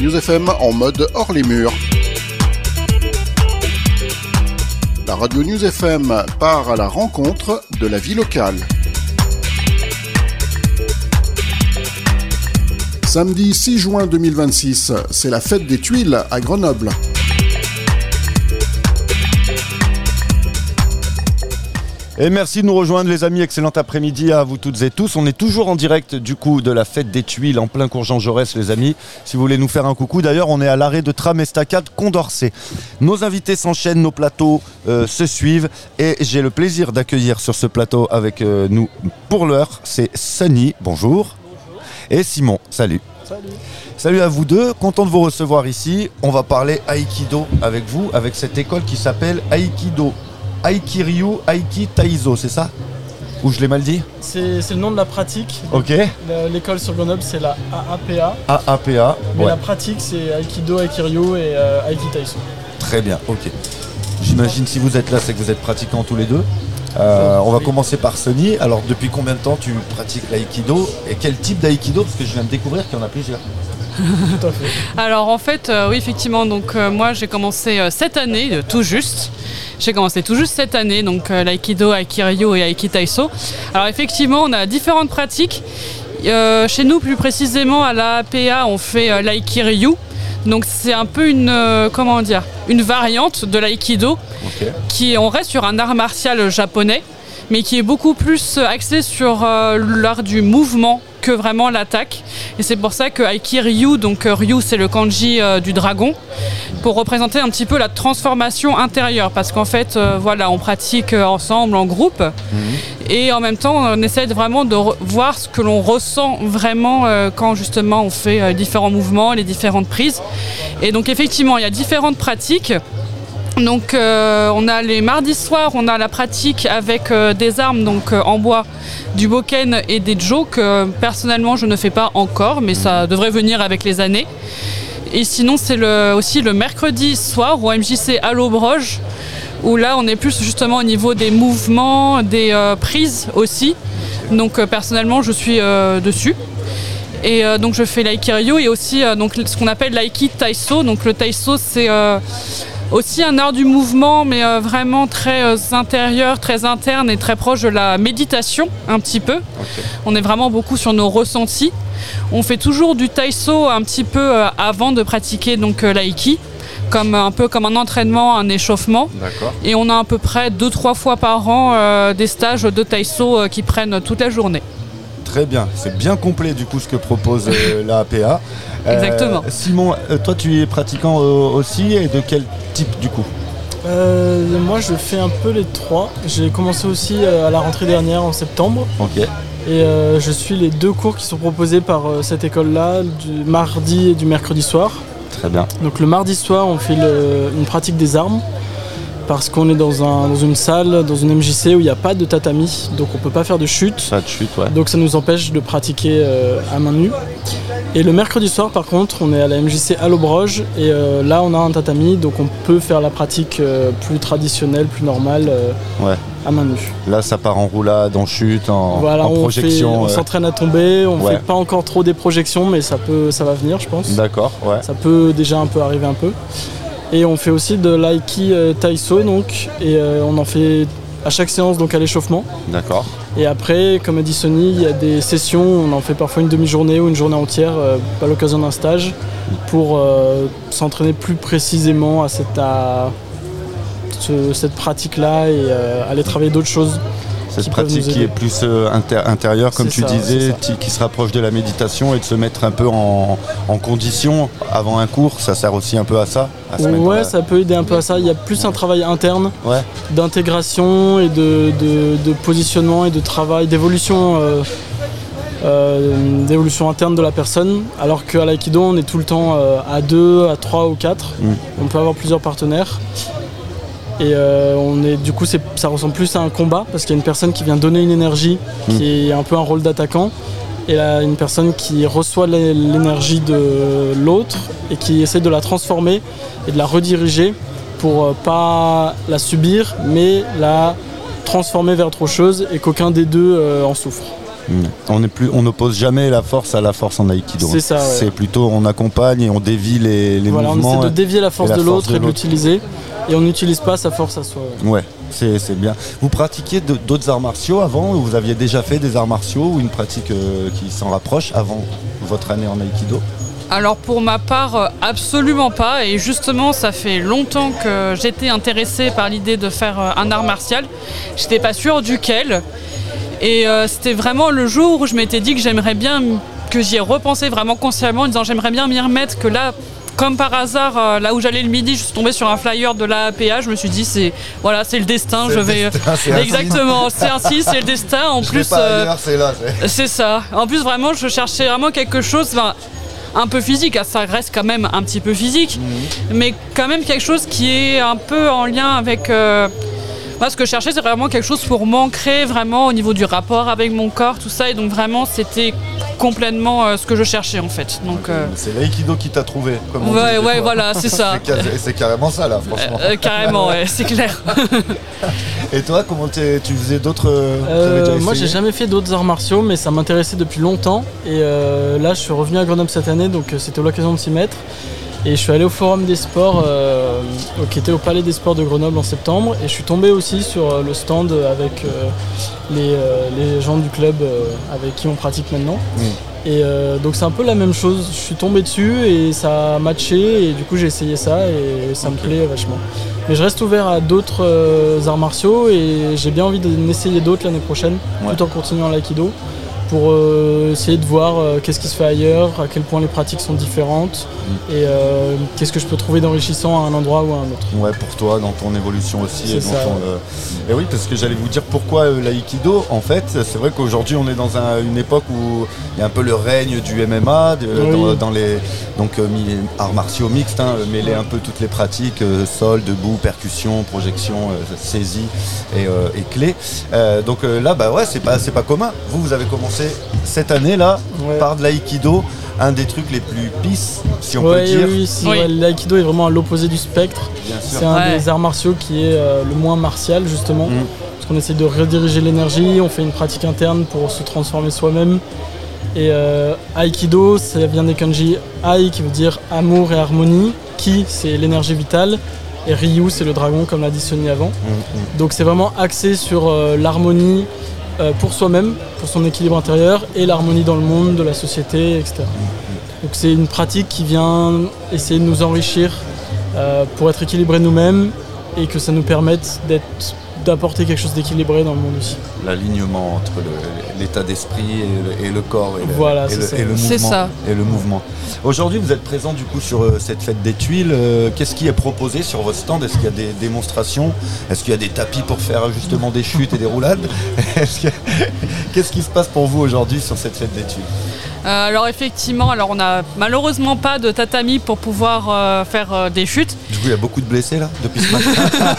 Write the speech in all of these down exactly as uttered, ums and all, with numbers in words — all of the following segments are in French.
News F M en mode hors les murs. La radio News F M part à la rencontre de la vie locale. Samedi six juin deux mille vingt-six, c'est la fête des Tuiles à Grenoble. Et merci de nous rejoindre les amis, excellent après-midi à vous toutes et tous. On est toujours en direct du coup de la fête des Tuiles en plein cours Jean Jaurès les amis. Si vous voulez nous faire un coucou, d'ailleurs on est à l'arrêt de tram Estacade Condorcet. Nos invités s'enchaînent, nos plateaux euh, se suivent et j'ai le plaisir d'accueillir sur ce plateau avec euh, nous pour l'heure, c'est Sunny, bonjour. Bonjour. Et Simon, salut. Salut. Salut à vous deux, content de vous recevoir ici. On va parler Aïkido avec vous, avec cette école qui s'appelle Aïkido. Aikiryu Aiki Taiso, c'est ça? Ou je l'ai mal dit? C'est, c'est le nom de la pratique. Ok. L'école sur Grenoble, c'est la A A P A. A A P A. Mais ouais. La pratique, c'est Aikido, Aikiryu et euh, Aiki Taiso. Très bien, ok. J'imagine si vous êtes là, c'est que vous êtes pratiquants tous les deux. Euh, on va oui. commencer par Sunny. Alors, depuis combien de temps tu pratiques l'aïkido? Et quel type d'aïkido? Parce que je viens de découvrir qu'il y en a plusieurs. Tout à fait. Alors, en fait, euh, oui, effectivement, donc, euh, moi, j'ai commencé euh, cette année, euh, tout juste. J'ai commencé tout juste cette année, donc euh, l'aïkido, Aikiryu et Aiki Taiso. Alors, effectivement, on a différentes pratiques. Euh, chez nous, plus précisément, à la A P A, on fait euh, l'aikiryu. Donc c'est un peu une, euh, comment dire, une variante de l'aïkido, okay. qui on reste sur un art martial japonais, mais qui est beaucoup plus axé sur euh, l'art du mouvement que vraiment l'attaque. Et c'est pour ça que Aikiryu, donc euh, Ryu c'est le kanji euh, du dragon, pour représenter un petit peu la transformation intérieure, parce qu'en fait, euh, voilà, on pratique euh, ensemble, en groupe, mmh. et en même temps, on essaie de vraiment de re- voir ce que l'on ressent vraiment euh, quand justement on fait euh, différents mouvements, les différentes prises. Et donc effectivement, il y a différentes pratiques. Donc euh, on a les mardis soirs, on a la pratique avec euh, des armes donc euh, en bois, du bokken et des jo que euh, personnellement je ne fais pas encore, mais ça devrait venir avec les années. Et sinon c'est le, aussi le mercredi soir au M J C à l'Aubroge, où là on est plus justement au niveau des mouvements, des euh, prises aussi. Donc euh, personnellement je suis euh, dessus. Et euh, donc je fais l'aikiryu et aussi euh, donc, ce qu'on appelle l'aiki taiso. Donc le taiso c'est euh, aussi un art du mouvement, mais euh, vraiment très euh, intérieur, très interne et très proche de la méditation, un petit peu. Okay. On est vraiment beaucoup sur nos ressentis. On fait toujours du taiso un petit peu euh, avant de pratiquer donc euh, l'aiki, comme, un peu comme un entraînement, un échauffement. D'accord. Et on a à peu près deux trois fois par an euh, des stages de taiso euh, qui prennent toute la journée. Très bien, c'est bien complet du coup ce que propose euh, la A P A. Euh, Exactement. Simon, euh, toi tu es pratiquant euh, aussi, et de quel type du coup? euh, Moi je fais un peu les trois. J'ai commencé aussi euh, à la rentrée dernière en septembre. Ok. Et euh, je suis les deux cours qui sont proposés par euh, cette école-là, du mardi et du mercredi soir. Très bien. Donc le mardi soir on fait le, une pratique des armes. Parce qu'on est dans, un, dans une salle, dans une M J C où il n'y a pas de tatami, donc on ne peut pas faire de chute. Pas de chute, ouais. Donc ça nous empêche de pratiquer euh, à main nue. Et le mercredi soir, par contre, on est à la M J C à l'Aubroge, et euh, là on a un tatami, donc on peut faire la pratique euh, plus traditionnelle, plus normale, euh, ouais. à main nue. Là ça part en roulade, en chute, en, voilà, en on projection. Fait, on euh... s'entraîne à tomber, on ne ouais. fait pas encore trop des projections, mais ça, peut, ça va venir, je pense. D'accord, ouais. Ça peut déjà un peu arriver un peu. Et on fait aussi de l'aiki euh, taiso, donc, et euh, on en fait à chaque séance donc à l'échauffement. D'accord. Et après, comme a dit Sunny, il y a des sessions, on en fait parfois une demi-journée ou une journée entière euh, à l'occasion d'un stage pour euh, s'entraîner plus précisément à cette, à, ce, cette pratique-là et euh, aller travailler d'autres choses. Cette pratique qui est plus euh, inter- intérieure, comme c'est tu ça, disais, t- qui se rapproche de la méditation et de se mettre un peu en, en condition avant un cours, ça sert aussi un peu à ça à Ouais, ça peut aider un peu à ça. Il y a plus un travail interne, ouais. d'intégration et de, de, de positionnement et de travail, d'évolution, euh, euh, d'évolution interne de la personne. Alors qu'à l'aïkido, on est tout le temps euh, à deux, à trois ou quatre. Mm. On peut avoir plusieurs partenaires. Et euh, on est, du coup, c'est, ça ressemble plus à un combat parce qu'il y a une personne qui vient donner une énergie, mmh. qui est un peu un rôle d'attaquant, et là, une personne qui reçoit l'énergie de l'autre et qui essaie de la transformer et de la rediriger pour euh, pas la subir, mais la transformer vers autre chose et qu'aucun des deux euh, en souffre. Mmh. On n'est plus, on n'oppose jamais la force à la force en aïkido. C'est ça, ouais. C'est plutôt on accompagne et on dévie les, les voilà, mouvements. On essaie de dévier la force la de force l'autre de et de l'autre. l'utiliser. Et on n'utilise pas sa force à soi. Ouais, ouais c'est, c'est bien. Vous pratiquiez de, d'autres arts martiaux avant? Vous aviez déjà fait des arts martiaux ou une pratique euh, qui s'en rapproche avant votre année en aïkido? Alors pour ma part, absolument pas. Et justement, ça fait longtemps que j'étais intéressée par l'idée de faire un art martial. J'étais pas sûre duquel. Et euh, c'était vraiment le jour où je m'étais dit que j'aimerais bien, que j'y ai repensé vraiment consciemment en disant j'aimerais bien m'y remettre, que là, comme par hasard, euh, là où j'allais le midi, je suis tombée sur un flyer de l'A A P A. Je me suis dit c'est voilà, c'est le destin. C'est je le vais destin, c'est exactement, c'est ainsi, c'est le destin. En je plus, pas euh, ailleurs, c'est là. C'est... c'est ça. En plus, vraiment, je cherchais vraiment quelque chose. Ben, un peu physique, ça reste quand même un petit peu physique, mmh. mais quand même quelque chose qui est un peu en lien avec... Euh, moi, ce que je cherchais, c'est vraiment quelque chose pour m'ancrer vraiment au niveau du rapport avec mon corps, tout ça, et donc vraiment, c'était complètement euh, ce que je cherchais en fait. Donc, euh... c'est l'aïkido qui t'a trouvé, comme on ouais, dit. Ouais, voilà, c'est ça. c'est, car- c'est carrément ça, là, franchement. Euh, euh, carrément, ouais, c'est clair. Et toi, comment tu faisais d'autres euh, déjà Moi, j'ai jamais fait d'autres arts martiaux, mais ça m'intéressait depuis longtemps. Et euh, là, je suis revenu à Grenoble cette année, donc euh, c'était l'occasion de s'y mettre. Et je suis allé au Forum des Sports, euh, qui était au Palais des Sports de Grenoble en septembre. Et je suis tombé aussi sur le stand avec euh, les, euh, les gens du club euh, avec qui on pratique maintenant. Mmh. Et euh, donc c'est un peu la même chose. Je suis tombé dessus et ça a matché. Et du coup j'ai essayé ça et ça okay. me plaît vachement. Mais je reste ouvert à d'autres euh, arts martiaux et j'ai bien envie d'en essayer d'autres l'année prochaine, ouais. tout en continuant l'aïkido. Pour euh, essayer de voir euh, qu'est-ce qui se fait ailleurs, à quel point les pratiques sont différentes mmh. et euh, qu'est-ce que je peux trouver d'enrichissant à un endroit ou à un autre. Ouais, pour toi, dans ton évolution aussi. C'est et, ça, ton, ouais. euh... et oui, parce que j'allais vous dire pourquoi euh, l'aïkido. En fait, c'est vrai qu'aujourd'hui, on est dans un, une époque où il y a un peu le règne du M M A, de, oui. dans, dans les donc, euh, arts martiaux mixtes, hein, mêler un peu toutes les pratiques, euh, sol, debout, percussion, projection, euh, saisie et, euh, et clé. Euh, donc euh, là, bah ouais, c'est pas, c'est pas commun. Vous, vous avez commencé cette année-là, ouais. par de l'aïkido, un des trucs les plus pisses, si on ouais, peut dire. Oui, si, oui. Ouais, l'aïkido est vraiment à l'opposé du spectre. Bien sûr. C'est un ouais. des arts martiaux qui est euh, le moins martial, justement. Mm. Parce qu'on essaie de rediriger l'énergie, on fait une pratique interne pour se transformer soi-même. Et euh, aïkido, ça vient des kanji ai, qui veut dire amour et harmonie. Ki, c'est l'énergie vitale. Et Ryu, c'est le dragon, comme l'a dit Sonny avant. Mm-hmm. Donc c'est vraiment axé sur euh, l'harmonie, Euh, pour soi-même, pour son équilibre intérieur et l'harmonie dans le monde, de la société, et cetera. Donc c'est une pratique qui vient essayer de nous enrichir euh, pour être équilibrés nous-mêmes et que ça nous permette d'être, d'apporter quelque chose d'équilibré dans le monde aussi. L'alignement entre le, l'état d'esprit et le, et le corps et le, voilà, et c'est le, ça. Et le mouvement. C'est ça. Et le mouvement. Aujourd'hui, vous êtes présent du coup sur euh, cette fête des Tuiles. Euh, qu'est-ce qui est proposé sur votre stand? Est-ce qu'il y a des démonstrations? Est-ce qu'il y a des tapis pour faire justement des chutes et des roulades? Est-ce que... Qu'est-ce qui se passe pour vous aujourd'hui sur cette fête des Tuiles? Euh, alors effectivement, alors on n'a malheureusement pas de tatami pour pouvoir euh, faire euh, des chutes. Du coup, il y a beaucoup de blessés là depuis ce matin.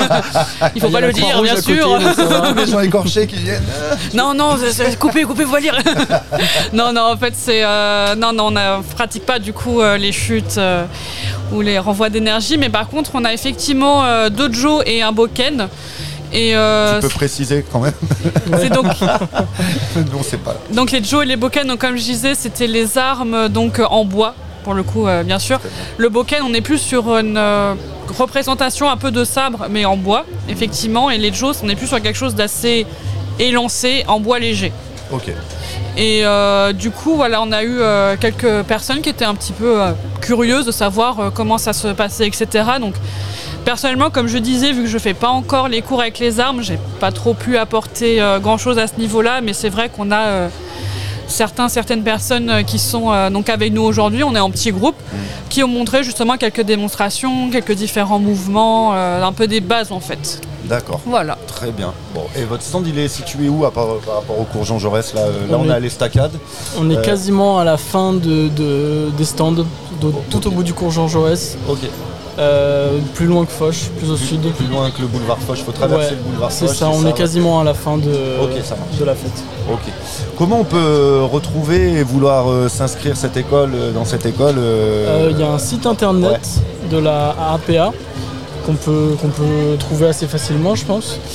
Il faut il pas le dire, bien sûr. Des gens écorchés qui viennent. Non, non, c'est, c'est, coupez, coupez, vous lire. non, non, en fait, c'est euh, non, non, on ne pratique pas du coup euh, les chutes euh, ou les renvois d'énergie, mais par contre, on a effectivement euh, dojo et un bokken. Et euh, tu peux préciser quand même. C'est donc. Non, c'est pas. Donc les jo et les bokken, donc comme je disais, c'était les armes donc en bois pour le coup, euh, bien sûr. Le bokken, on est plus sur une euh, représentation un peu de sabre, mais en bois, effectivement. Et les jo, on est plus sur quelque chose d'assez élancé, en bois léger. Ok. Et euh, du coup, voilà, on a eu euh, quelques personnes qui étaient un petit peu euh, curieuses de savoir euh, comment ça se passait, et cetera. Donc, personnellement, comme je disais, vu que je fais pas encore les cours avec les armes, j'ai pas trop pu apporter euh, grand-chose à ce niveau-là, mais c'est vrai qu'on a euh, certains, certaines personnes euh, qui sont euh, donc avec nous aujourd'hui. On est en petit groupe, mmh. qui ont montré justement quelques démonstrations, quelques différents mouvements, euh, un peu des bases en fait. D'accord. Voilà. Très bien. Bon, et votre stand, il est situé où à part, par rapport au cours Jean Jaurès? Là, là on, on est à l'Estacade. On est euh... quasiment à la fin de, de, des stands, de, okay. tout au bout du cours Jean Jaurès. Ok. Euh, plus loin que Foch, plus au plus, sud. Plus loin que le boulevard Foch, il faut traverser ouais, le boulevard c'est Foch. Ça, on ça, est quasiment à la fin de, okay, ça marche. de la fête. Ok. Comment on peut retrouver et vouloir euh, s'inscrire cette école, dans cette école? Il euh... euh, y a un site internet ouais. de la A A P A qu'on peut, qu'on peut trouver assez facilement, je pense.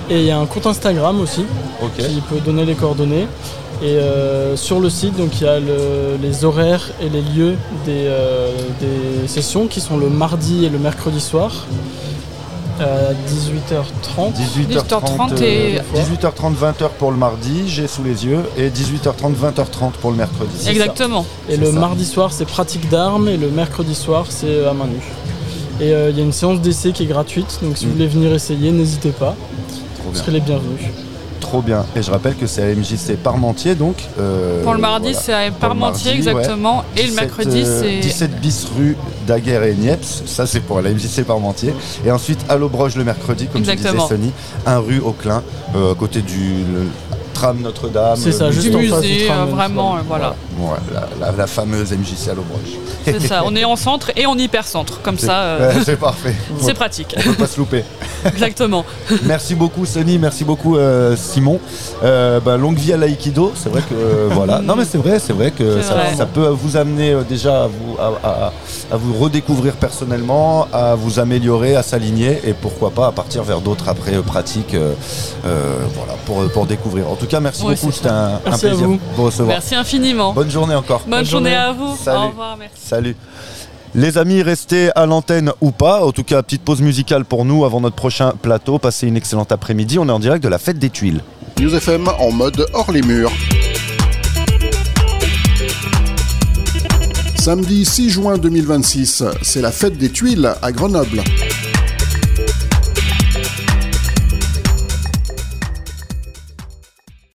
Et il y a un compte Instagram aussi Ok. qui peut donner les coordonnées. Et euh, sur le site, donc il y a le, les horaires et les lieux des, euh, des sessions qui sont le mardi et le mercredi soir à dix-huit heures trente. dix-huit heures trente, et- euh, dix-huit heures trente, vingt heures pour le mardi, j'ai sous les yeux, et dix-huit heures trente, vingt heures trente pour le mercredi. C'est Exactement. Et C'est le ça. mardi soir, c'est pratique d'armes et le mercredi soir, c'est à main nue. Et euh, il y a une séance d'essai qui est gratuite, donc si Mm. vous voulez venir essayer, n'hésitez pas, Trop vous bien. serez les bienvenus. Trop bien. Et je rappelle que c'est à M J C Parmentier, donc. euh, Pour le mardi, voilà. c'est à Parmentier, mardi, exactement. Et le dix-sept, mercredi, euh, c'est. dix-sept bis rue Daguerre et Niepce, ça c'est pour la M J C Parmentier. Et ensuite à l'Aubroche le mercredi, comme tu Exactement. disais Sonny, un rue Auclin, euh, à côté du le tram Notre-Dame. C'est ça, euh, juste Du en face du musée, tram, euh, même, vraiment, voilà. euh, voilà. Voilà, la, la- la fameuse M J C à l'Aubroche. C'est ça. On est en centre et en hyper-centre. Comme C'est- ça, euh, ouais, c'est parfait. c'est pratique. On peut pas se louper. Exactement. Merci beaucoup Sonny, merci beaucoup euh, Simon. Euh, bah, longue vie à l'aïkido, c'est vrai que euh, voilà. Non mais c'est vrai, c'est vrai que C'est ça, vrai. ça peut vous amener euh, déjà à vous, à, à- à vous redécouvrir personnellement, à vous améliorer, à s'aligner et pourquoi pas à partir vers d'autres après euh, pratiques, euh, euh, voilà, pour, pour découvrir. En tout cas, merci Ouais, beaucoup, c'est c'était un, un Merci à plaisir vous. de vous recevoir. Merci infiniment. Bonne journée encore. Bonne, Bonne journée journée. à vous. Salut. Au revoir, merci. Salut. Les amis, restez à l'antenne ou pas. En tout cas, petite pause musicale pour nous avant notre prochain plateau. Passez une excellente après-midi. On est en direct de la Fête des Tuiles. News F M en mode hors les murs. Samedi six juin deux mille vingt-six, c'est la Fête des Tuiles à Grenoble.